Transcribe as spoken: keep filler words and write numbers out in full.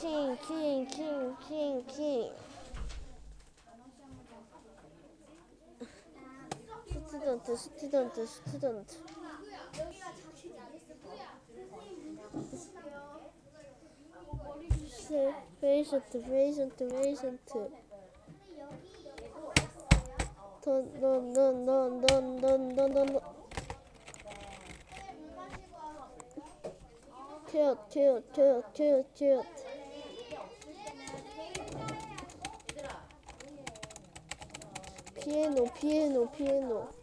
킹, 킹, 킹, 킹, 킹. 스튜던트, 스튜던트, 스튜던트. 페이션트, 페이션트, 페이션트. 넌, 넌, 넌, 넌, 넌, 넌, 넌, 넌. 튀어, 튀어, 튀어, 튀어, 튀어. 피아노, 피아노, 피아노.